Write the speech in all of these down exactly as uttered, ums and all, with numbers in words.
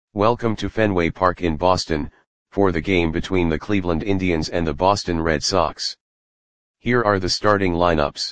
Welcome to Fenway Park in Boston, for the game between the Cleveland Indians and the Boston Red Sox. Here are the starting lineups.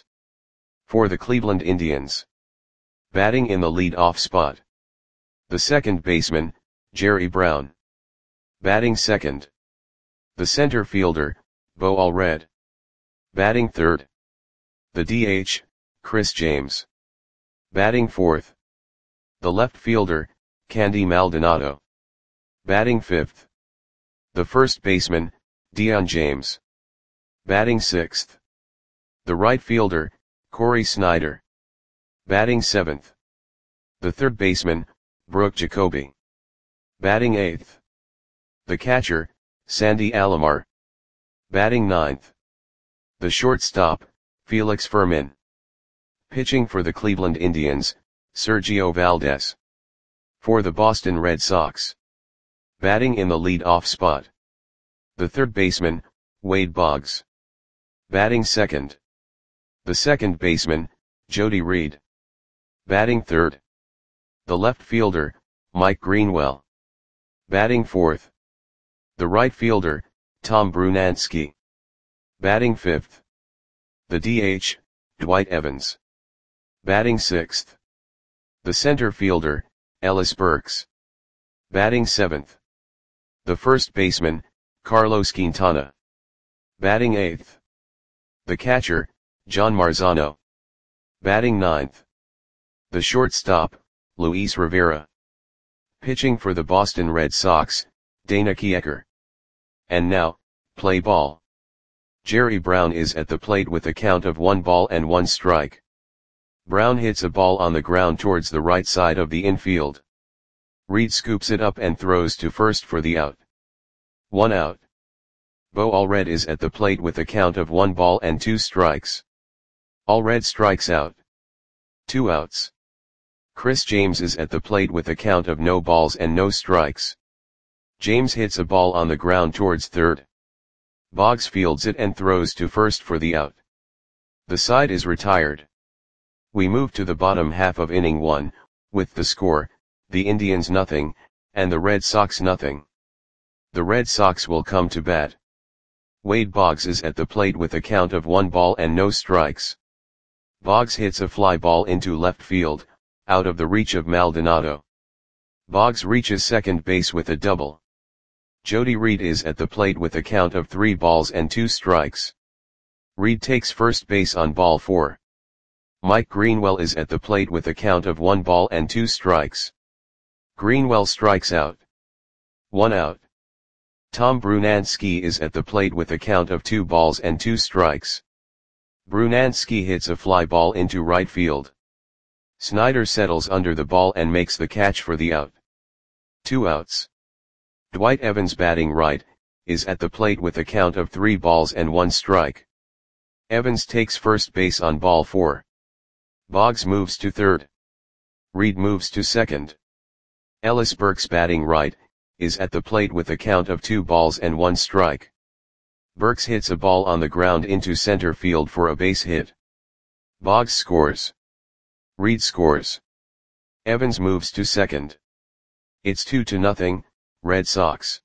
For the Cleveland Indians. Batting in the lead-off spot. The second baseman, Jerry Brown. Batting second. The center fielder, Bo Allred. Batting third. The D H, Chris James. Batting fourth. The left fielder, Candy Maldonado. Batting fifth. The first baseman, Dion James. Batting sixth. The right fielder, Corey Snyder. Batting seventh. The third baseman, Brooke Jacoby. Batting eighth. The catcher, Sandy Alomar. Batting ninth. The shortstop, Felix Fermin. Pitching for the Cleveland Indians, Sergio Valdez. For the Boston Red Sox. Batting in the lead-off spot. The third baseman, Wade Boggs. Batting second. The second baseman, Jody Reed. Batting third. The left fielder, Mike Greenwell. Batting fourth. The right fielder, Tom Brunansky. Batting fifth. The D H, Dwight Evans. Batting sixth. The center fielder, Ellis Burks. Batting seventh. The first baseman, Carlos Quintana. Batting eighth. The catcher, John Marzano. Batting ninth. The shortstop, Luis Rivera. Pitching for the Boston Red Sox, Dana Kiecker. And now, play ball. Jerry Brown is at the plate with a count of one ball and one strike. Brown hits a ball on the ground towards the right side of the infield. Reed scoops it up and throws to first for the out. One out. Bo Allred is at the plate with a count of one ball and two strikes. Allred strikes out. Two outs. Chris James is at the plate with a count of no balls and no strikes. James hits a ball on the ground towards third. Boggs fields it and throws to first for the out. The side is retired. We move to the bottom half of inning one, with the score, the Indians nothing, and the Red Sox nothing. The Red Sox will come to bat. Wade Boggs is at the plate with a count of one ball and no strikes. Boggs hits a fly ball into left field, out of the reach of Maldonado. Boggs reaches second base with a double. Jody Reed is at the plate with a count of three balls and two strikes. Reed takes first base on ball four. Mike Greenwell is at the plate with a count of one ball and two strikes. Greenwell strikes out. One out. Tom Brunansky is at the plate with a count of two balls and two strikes. Brunansky hits a fly ball into right field. Snyder settles under the ball and makes the catch for the out. Two outs. Dwight Evans, batting right, is at the plate with a count of three balls and one strike. Evans takes first base on ball four. Boggs moves to third. Reed moves to second. Ellis Burks, batting right, is at the plate with a count of two balls and one strike. Burks hits a ball on the ground into center field for a base hit. Boggs scores. Reed scores. Evans moves to second. It's two to nothing, Red Sox.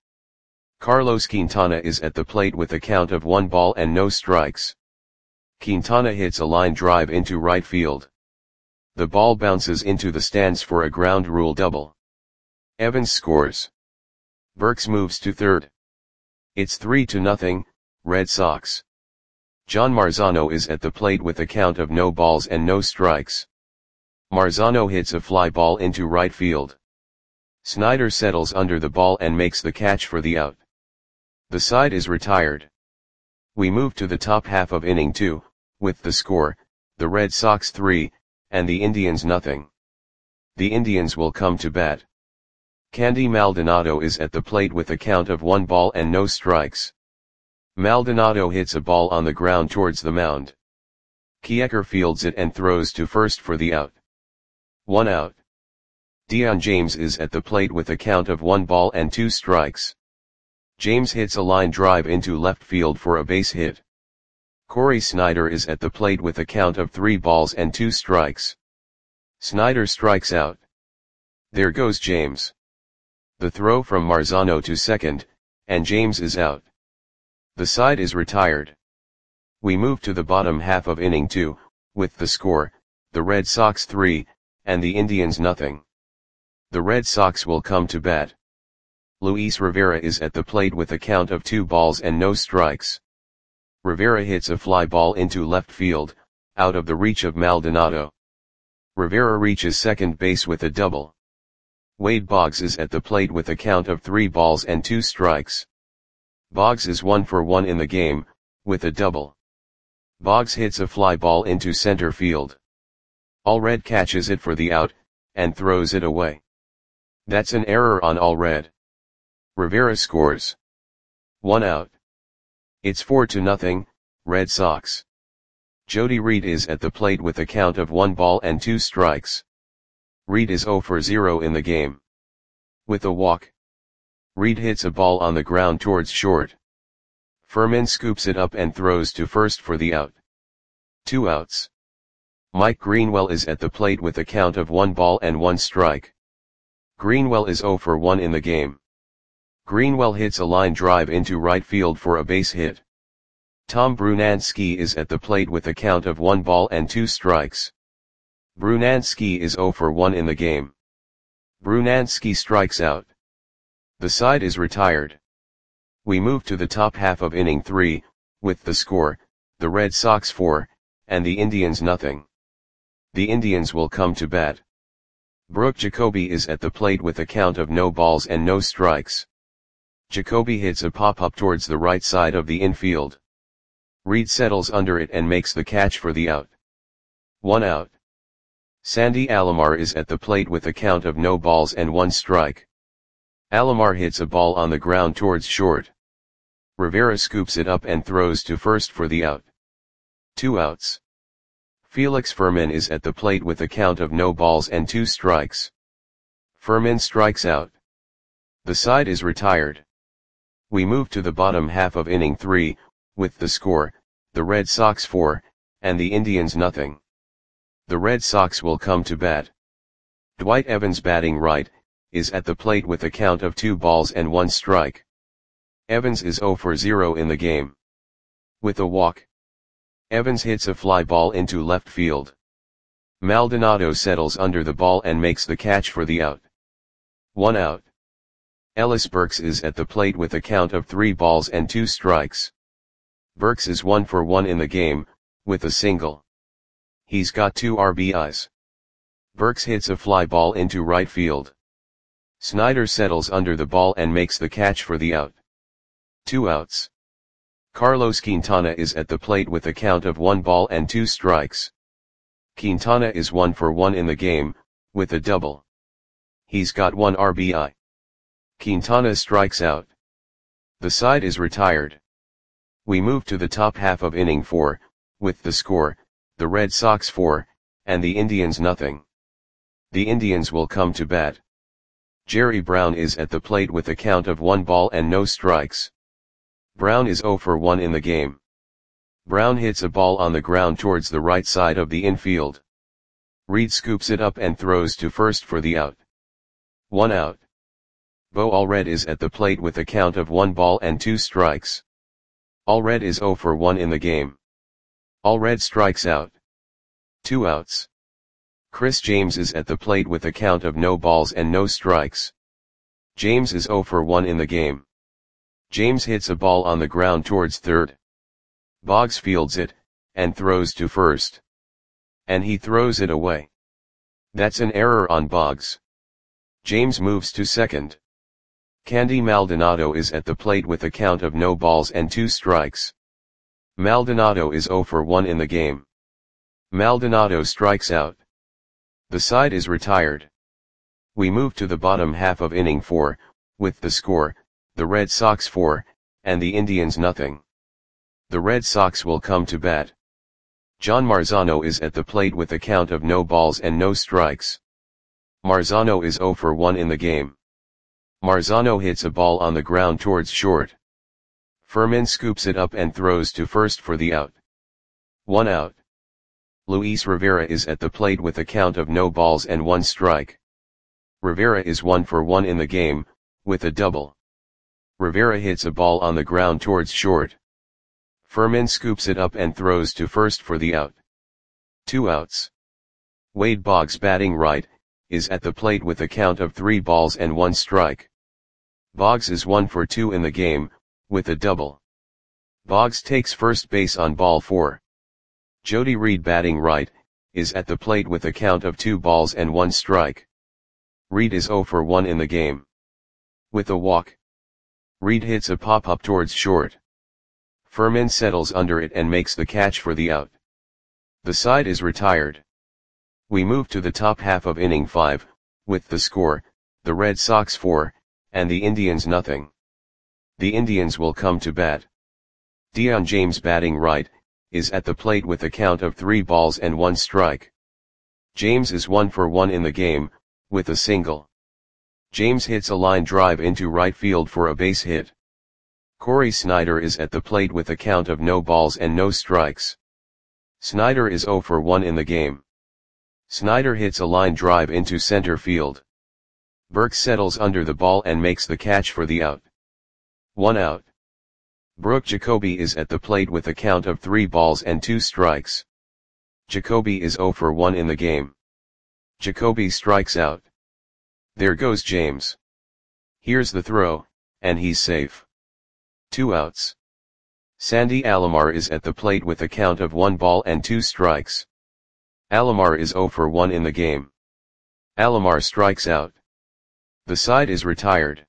Carlos Quintana is at the plate with a count of one ball and no strikes. Quintana hits a line drive into right field. The ball bounces into the stands for a ground rule double. Evans scores. Burks moves to third. It's three to nothing, Red Sox. John Marzano is at the plate with a count of no balls and no strikes. Marzano hits a fly ball into right field. Snyder settles under the ball and makes the catch for the out. The side is retired. We move to the top half of inning two, with the score, the Red Sox three, and the Indians nothing. The Indians will come to bat. Candy Maldonado is at the plate with a count of one ball and no strikes. Maldonado hits a ball on the ground towards the mound. Kiecker fields it and throws to first for the out. One out. Dion James is at the plate with a count of one ball and two strikes. James hits a line drive into left field for a base hit. Corey Snyder is at the plate with a count of three balls and two strikes. Snyder strikes out. There goes James. The throw from Marzano to second, and James is out. The side is retired. We move to the bottom half of inning two, with the score, the Red Sox three, and the Indians nothing. The Red Sox will come to bat. Luis Rivera is at the plate with a count of two balls and no strikes. Rivera hits a fly ball into left field, out of the reach of Maldonado. Rivera reaches second base with a double. Wade Boggs is at the plate with a count of three balls and two strikes. Boggs is one for one in the game, with a double. Boggs hits a fly ball into center field. Allred catches it for the out, and throws it away. That's an error on Allred. Rivera scores. One out. It's four to nothing, Red Sox. Jody Reed is at the plate with a count of one ball and two strikes. Reed is zero for zero in the game. With a walk. Reed hits a ball on the ground towards short. Furman scoops it up and throws to first for the out. Two outs. Mike Greenwell is at the plate with a count of one ball and one strike. Greenwell is zero for one in the game. Greenwell hits a line drive into right field for a base hit. Tom Brunansky is at the plate with a count of one ball and two strikes. Brunansky is zero for one in the game. Brunansky strikes out. The side is retired. We move to the top half of inning three, with the score, the Red Sox four, and the Indians nothing. The Indians will come to bat. Brooke Jacoby is at the plate with a count of no balls and no strikes. Jacoby hits a pop-up towards the right side of the infield. Reed settles under it and makes the catch for the out. One out. Sandy Alomar is at the plate with a count of no balls and one strike. Alomar hits a ball on the ground towards short. Rivera scoops it up and throws to first for the out. Two outs. Felix Furman is at the plate with a count of no balls and two strikes. Furman strikes out. The side is retired. We move to the bottom half of inning three, with the score, the Red Sox four, and the Indians nothing. The Red Sox will come to bat. Dwight Evans, batting right, is at the plate with a count of two balls and one strike. Evans is zero for zero in the game. With a walk. Evans hits a fly ball into left field. Maldonado settles under the ball and makes the catch for the out. One out. Ellis Burks is at the plate with a count of three balls and two strikes. Burks is one for one in the game, with a single. He's got two R B Is. Burks hits a fly ball into right field. Snyder settles under the ball and makes the catch for the out. Two outs. Carlos Quintana is at the plate with a count of one ball and two strikes. Quintana is one for one in the game, with a double. He's got one R B I. Quintana strikes out. The side is retired. We move to the top half of inning four, with the score, the Red Sox four, and the Indians nothing. The Indians will come to bat. Jerry Brown is at the plate with a count of one ball and no strikes. Brown is zero for one in the game. Brown hits a ball on the ground towards the right side of the infield. Reed scoops it up and throws to first for the out. One out. Bo Allred is at the plate with a count of one ball and two strikes. Allred is zero for one in the game. Allred strikes out. Two outs. Chris James is at the plate with a count of no balls and no strikes. James is zero for one in the game. James hits a ball on the ground towards third. Boggs fields it, and throws to first. And he throws it away. That's an error on Boggs. James moves to second. Candy Maldonado is at the plate with a count of no balls and two strikes. Maldonado is zero for one in the game. Maldonado strikes out. The side is retired. We move to the bottom half of inning four, with the score, the Red Sox four, and the Indians nothing. The Red Sox will come to bat. John Marzano is at the plate with a count of no balls and no strikes. Marzano is zero for one in the game. Marzano hits a ball on the ground towards short. Furman scoops it up and throws to first for the out. One out. Luis Rivera is at the plate with a count of no balls and one strike. Rivera is one for one in the game, with a double. Rivera hits a ball on the ground towards short. Furman scoops it up and throws to first for the out. Two outs. Wade Boggs, batting right, is at the plate with a count of three balls and one strike. Boggs is one for two in the game, with a double. Boggs takes first base on ball four. Jody Reed, batting right, is at the plate with a count of two balls and one strike. Reed is zero for one in the game. With a walk. Reed hits a pop-up towards short. Furman settles under it and makes the catch for the out. The side is retired. We move to the top half of inning five, with the score, the Red Sox four, and the Indians nothing. The Indians will come to bat. Dion James, batting right, is at the plate with a count of three balls and one strike. James is one for one in the game, with a single. James hits a line drive into right field for a base hit. Corey Snyder is at the plate with a count of no balls and no strikes. Snyder is zero for one in the game. Snyder hits a line drive into center field. Burke settles under the ball and makes the catch for the out. One out. Brooke Jacoby is at the plate with a count of three balls and two strikes. Jacoby is zero for one in the game. Jacoby strikes out. There goes James. Here's the throw, and he's safe. Two outs. Sandy Alomar is at the plate with a count of one ball and two strikes. Alomar is zero for one in the game. Alomar strikes out. The side is retired.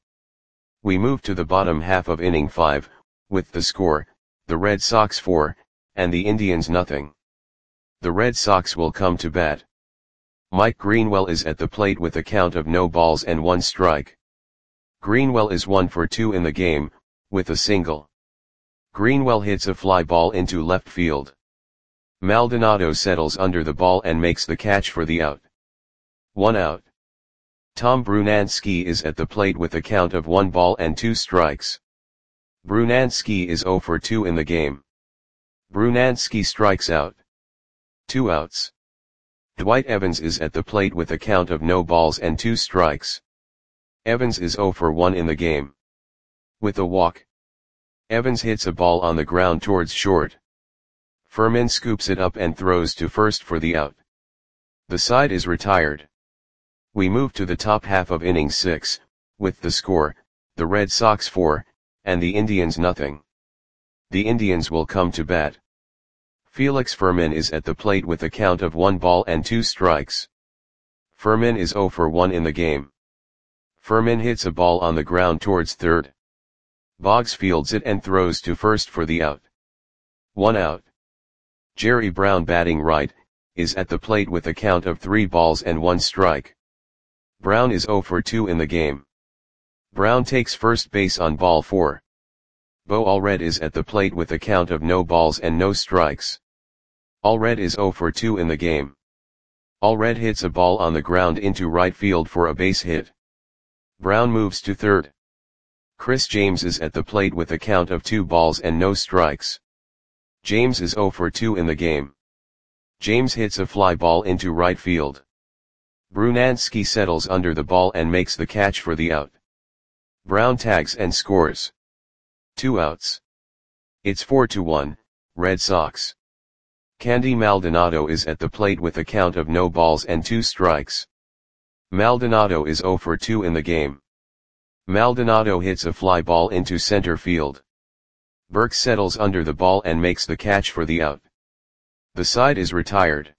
We move to the bottom half of inning five, with the score, the Red Sox four, and the Indians nothing. The Red Sox will come to bat. Mike Greenwell is at the plate with a count of no balls and one strike. Greenwell is one for two in the game, with a single. Greenwell hits a fly ball into left field. Maldonado settles under the ball and makes the catch for the out. One out. Tom Brunansky is at the plate with a count of one ball and two strikes. Brunansky is zero for two in the game. Brunansky strikes out. Two outs. Dwight Evans is at the plate with a count of no balls and two strikes. Evans is zero for one in the game. With a walk. Evans hits a ball on the ground towards short. Furman scoops it up and throws to first for the out. The side is retired. We move to the top half of inning six, with the score, the Red Sox four, and the Indians nothing. The Indians will come to bat. Felix Furman is at the plate with a count of one ball and two strikes. Furman is zero for one in the game. Furman hits a ball on the ground towards third. Boggs fields it and throws to first for the out. One out. Jerry Brown, batting right, is at the plate with a count of three balls and one strike. Brown is zero for two in the game. Brown takes first base on ball four. Bo Allred is at the plate with a count of no balls and no strikes. Allred is zero for two in the game. Allred hits a ball on the ground into right field for a base hit. Brown moves to third. Chris James is at the plate with a count of two balls and no strikes. James is zero for two in the game. James hits a fly ball into right field. Brunansky settles under the ball and makes the catch for the out. Brown tags and scores. Two outs. It's four to one, Red Sox. Candy Maldonado is at the plate with a count of no balls and two strikes. Maldonado is zero for two in the game. Maldonado hits a fly ball into center field. Burke settles under the ball and makes the catch for the out. The side is retired.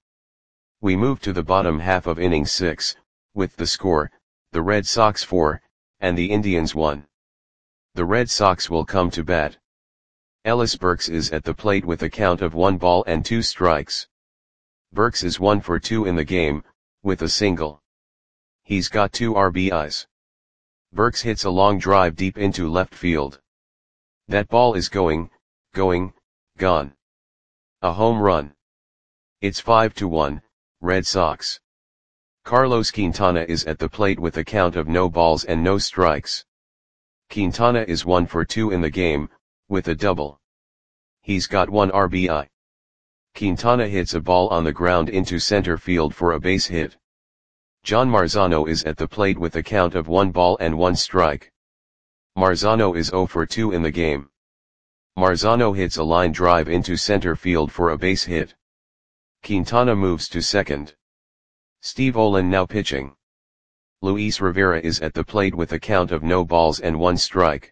We move to the bottom half of inning six, with the score, the Red Sox four, and the Indians one. The Red Sox will come to bat. Ellis Burks is at the plate with a count of one ball and two strikes. Burks is one for two in the game, with a single. He's got two R B Is. Burks hits a long drive deep into left field. That ball is going, going, gone. A home run. It's five to one, Red Sox. Carlos Quintana is at the plate with a count of no balls and no strikes. Quintana is one for two in the game, with a double. He's got one R B I. Quintana hits a ball on the ground into center field for a base hit. John Marzano is at the plate with a count of one ball and one strike. Marzano is zero for two in the game. Marzano hits a line drive into center field for a base hit. Quintana moves to second. Steve Olin now pitching. Luis Rivera is at the plate with a count of no balls and one strike.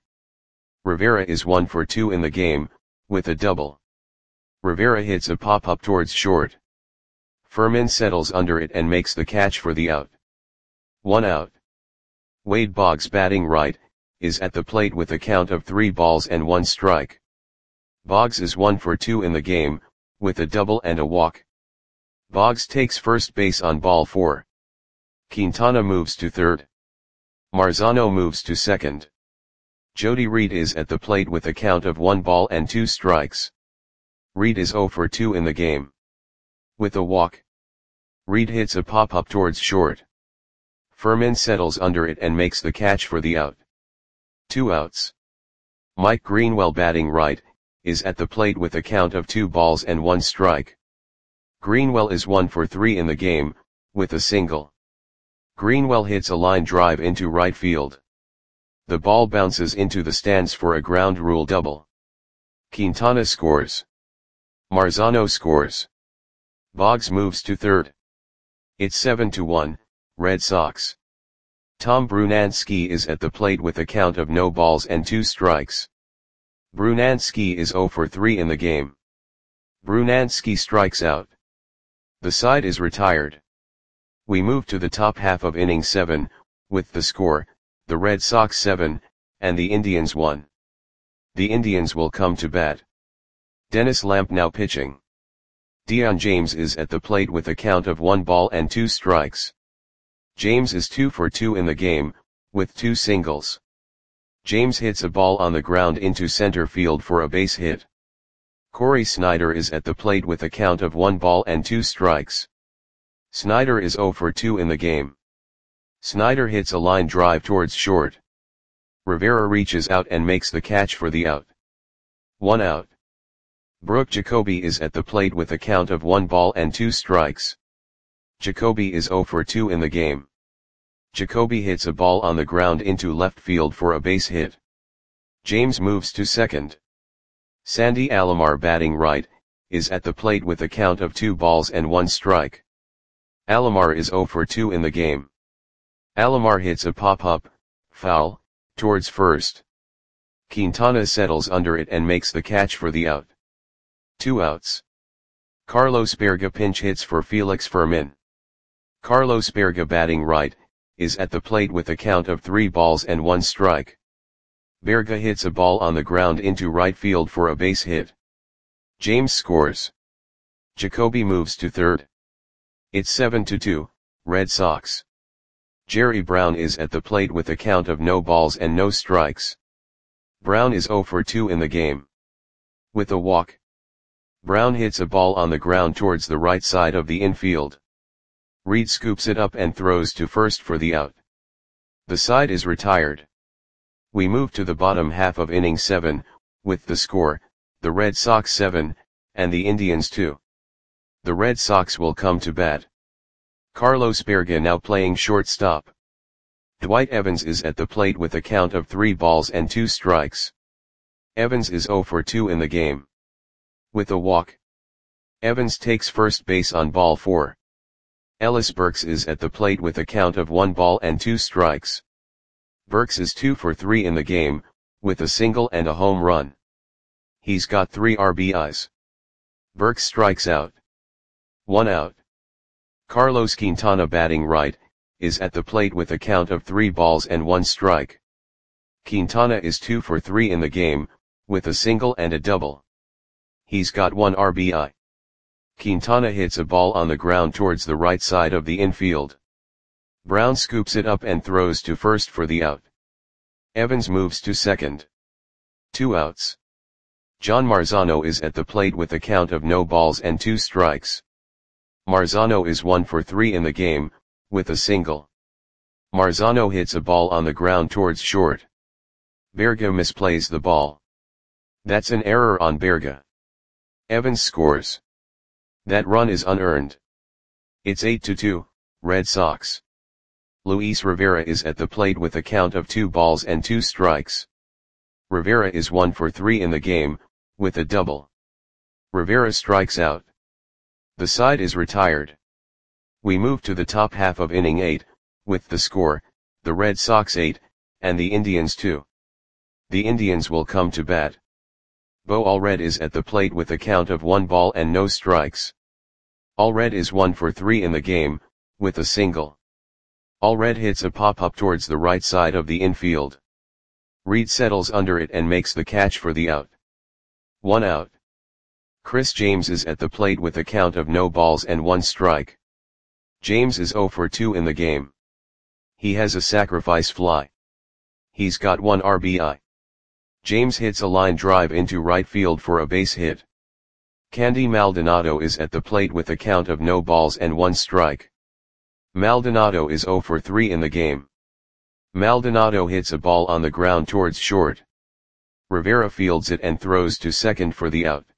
Rivera is one for two in the game, with a double. Rivera hits a pop-up towards short. Fermin settles under it and makes the catch for the out. One out. Wade Boggs batting right, is at the plate with a count of three balls and one strike. Boggs is one for two in the game, with a double and a walk. Boggs takes first base on ball four. Quintana moves to third. Marzano moves to second. Jody Reed is at the plate with a count of one ball and two strikes. Reed is zero for two in the game. With a walk. Reed hits a pop-up towards short. Fermin settles under it and makes the catch for the out. Two outs. Mike Greenwell batting right, is at the plate with a count of two balls and one strike. Greenwell is one for three in the game, with a single. Greenwell hits a line drive into right field. The ball bounces into the stands for a ground rule double. Quintana scores. Marzano scores. Boggs moves to third. It's seven to one, Red Sox. Tom Brunansky is at the plate with a count of no balls and two strikes. Brunansky is zero for three in the game. Brunansky strikes out. The side is retired. We move to the top half of inning seven, with the score, the Red Sox seven, and the Indians one. The Indians will come to bat. Dennis Lamp now pitching. Dion James is at the plate with a count of one ball and two strikes. James is two for two in the game, with two singles. James hits a ball on the ground into center field for a base hit. Corey Snyder is at the plate with a count of one ball and two strikes. Snyder is zero for two in the game. Snyder hits a line drive towards short. Rivera reaches out and makes the catch for the out. One out. Brooke Jacoby is at the plate with a count of one ball and two strikes. Jacoby is zero for two in the game. Jacoby hits a ball on the ground into left field for a base hit. James moves to second. Sandy Alomar batting right, is at the plate with a count of two balls and one strike. Alomar is zero for two in the game. Alomar hits a pop-up, foul, towards first. Quintana settles under it and makes the catch for the out. Two outs. Carlos Berga pinch hits for Felix Fermin. Carlos Berga batting right, is at the plate with a count of three balls and one strike. Berga hits a ball on the ground into right field for a base hit. James scores. Jacoby moves to third. It's seven to two, Red Sox. Jerry Brown is at the plate with a count of no balls and no strikes. Brown is zero for two in the game. With a walk. Brown hits a ball on the ground towards the right side of the infield. Reed scoops it up and throws to first for the out. The side is retired. We move to the bottom half of inning seven, with the score, the Red Sox seven, and the Indians two. The Red Sox will come to bat. Carlos Berga now playing shortstop. Dwight Evans is at the plate with a count of three balls and two strikes. Evans is zero for two in the game. With a walk. Evans takes first base on ball four. Ellis Burks is at the plate with a count of one ball and two strikes. Burks is two for three in the game, with a single and a home run. He's got three R B Is. Burks strikes out. One out. Carlos Quintana batting right, is at the plate with a count of three balls and one strike. Quintana is two for three in the game, with a single and a double. He's got one R B I. Quintana hits a ball on the ground towards the right side of the infield. Brown scoops it up and throws to first for the out. Evans moves to second. Two outs. John Marzano is at the plate with a count of no balls and two strikes. Marzano is one for three in the game, with a single. Marzano hits a ball on the ground towards short. Berga misplays the ball. That's an error on Berga. Evans scores. That run is unearned. It's eight to two, Red Sox. Luis Rivera is at the plate with a count of two balls and two strikes. Rivera is one for three in the game, with a double. Rivera strikes out. The side is retired. We move to the top half of inning eight, with the score, the Red Sox eight, and the Indians two. The Indians will come to bat. Bo Allred is at the plate with a count of one ball and no strikes. Allred is one for three in the game, with a single. Allred hits a pop-up towards the right side of the infield. Reed settles under it and makes the catch for the out. One out. Chris James is at the plate with a count of no balls and one strike. James is oh for two in the game. He has a sacrifice fly. He's got one R B I. James hits a line drive into right field for a base hit. Candy Maldonado is at the plate with a count of no balls and one strike. Maldonado is oh for three in the game. Maldonado hits a ball on the ground towards short. Rivera fields it and throws to second for the out.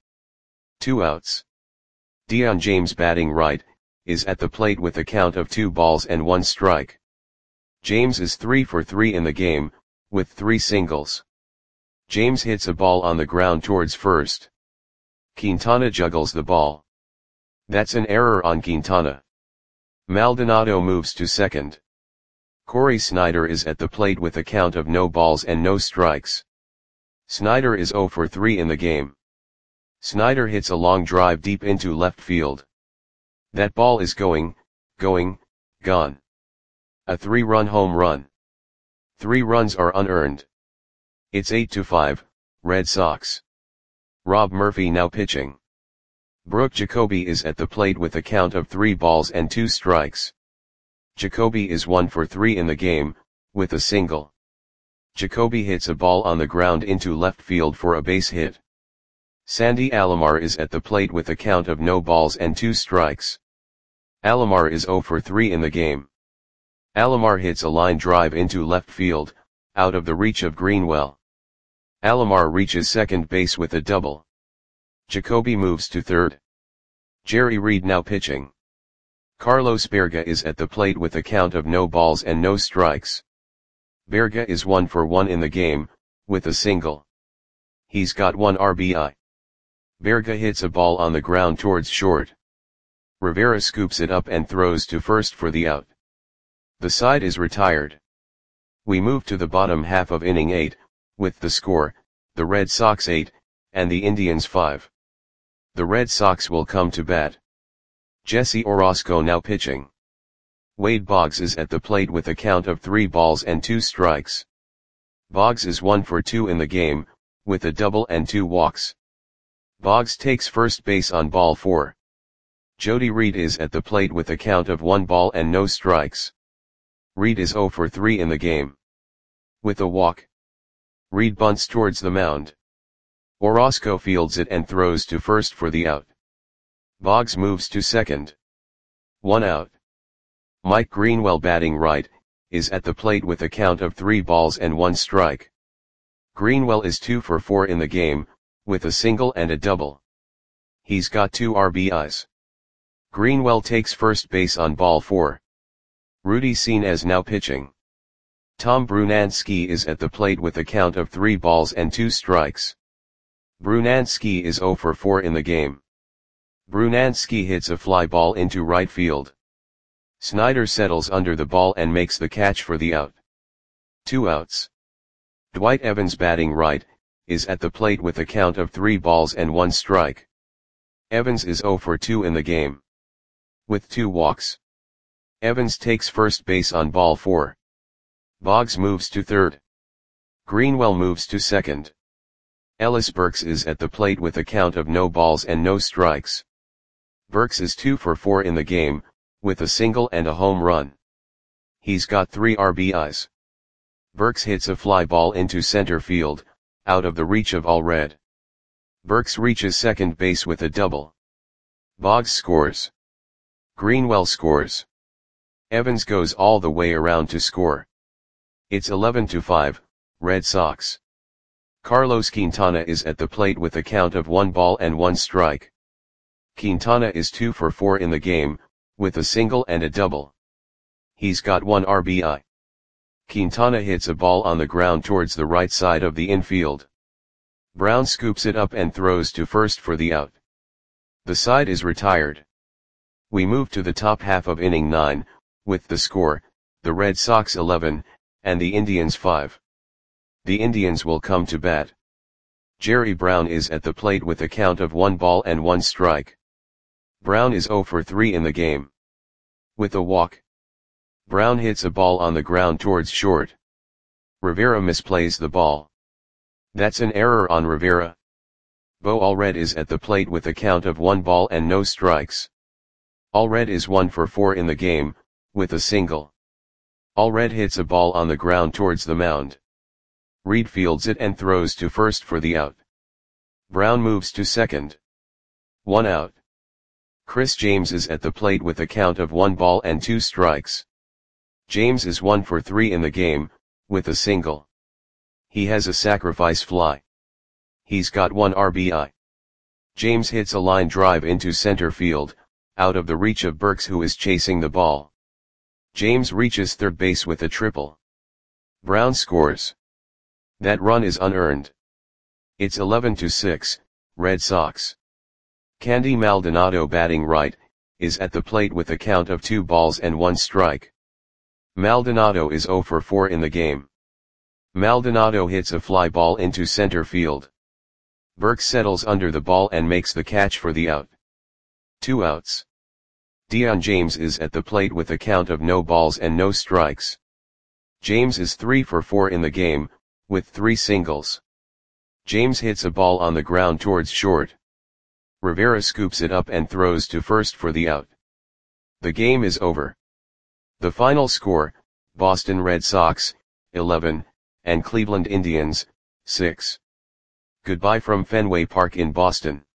Two outs. Dion James, batting right, is at the plate with a count of two balls and one strike. James is three for three in the game, with three singles. James hits a ball on the ground towards first. Quintana juggles the ball. That's an error on Quintana. Maldonado moves to second. Corey Snyder is at the plate with a count of no balls and no strikes. Snyder is oh for three in the game. Snyder hits a long drive deep into left field. That ball is going, going, gone. A three-run home run. Three runs are unearned. It's eight to five, Red Sox. Rob Murphy now pitching. Brooke Jacoby is at the plate with a count of three balls and two strikes. Jacoby is one for three in the game, with a single. Jacoby hits a ball on the ground into left field for a base hit. Sandy Alomar is at the plate with a count of no balls and two strikes. Alomar is oh for three in the game. Alomar hits a line drive into left field, out of the reach of Greenwell. Alomar reaches second base with a double. Jacoby moves to third. Jerry Reed now pitching. Carlos Berga is at the plate with a count of no balls and no strikes. Berga is one for one in the game, with a single. He's got one R B I. Berga hits a ball on the ground towards short. Rivera scoops it up and throws to first for the out. The side is retired. We move to the bottom half of inning eight, with the score, the Red Sox eight, and the Indians five. The Red Sox will come to bat. Jesse Orosco now pitching. Wade Boggs is at the plate with a count of three balls and two strikes. Boggs is one for two in the game, with a double and two walks. Boggs takes first base on ball four. Jody Reed is at the plate with a count of one ball and no strikes. Reed is oh for three in the game. With a walk. Reed bunts towards the mound. Orosco fields it and throws to first for the out. Boggs moves to second. One out. Mike Greenwell, batting right, is at the plate with a count of three balls and one strike. Greenwell is two for four in the game, with a single and a double. He's got two R B Is. Greenwell takes first base on ball four. Rudy Senes now pitching. Tom Brunansky is at the plate with a count of three balls and two strikes. Brunansky is oh for four in the game. Brunansky hits a fly ball into right field. Snyder settles under the ball and makes the catch for the out. Two outs. Dwight Evans, batting right, is at the plate with a count of three balls and one strike. Evans is oh for two in the game. With two walks. Evans takes first base on ball four. Boggs moves to third. Greenwell moves to second. Ellis Burks is at the plate with a count of no balls and no strikes. Burks is two for four in the game, with a single and a home run. He's got three R B Is. Burks hits a fly ball into center field, out of the reach of Allred. Burks reaches second base with a double. Boggs scores. Greenwell scores. Evans goes all the way around to score. It's eleven to five, Red Sox. Carlos Quintana is at the plate with a count of one ball and one strike. Quintana is two for four in the game, with a single and a double. He's got one R B I. Quintana hits a ball on the ground towards the right side of the infield. Brown scoops it up and throws to first for the out. The side is retired. We move to the top half of inning nine, with the score, the Red Sox eleven, and the Indians five. The Indians will come to bat. Jerry Brown is at the plate with a count of one ball and one strike. Brown is zero for three in the game. With a walk, Brown hits a ball on the ground towards short. Rivera misplays the ball. That's an error on Rivera. Bo Allred is at the plate with a count of one ball and no strikes. Allred is one for four in the game, with a single. Allred hits a ball on the ground towards the mound. Reed fields it and throws to first for the out. Brown moves to second. One out. Chris James is at the plate with a count of one ball and two strikes. James is one for three in the game, with a single. He has a sacrifice fly. He's got one R B I. James hits a line drive into center field, out of the reach of Burks, who is chasing the ball. James reaches third base with a triple. Brown scores. That run is unearned. It's eleven to six, Red Sox. Candy Maldonado, batting right, is at the plate with a count of two balls and one strike. Maldonado is zero for four in the game. Maldonado hits a fly ball into center field. Burks settles under the ball and makes the catch for the out. Two outs. Dion James is at the plate with a count of no balls and no strikes. James is three for four in the game, with three singles. James hits a ball on the ground towards short. Rivera scoops it up and throws to first for the out. The game is over. The final score, Boston Red Sox, eleven, and Cleveland Indians, six. Goodbye from Fenway Park in Boston.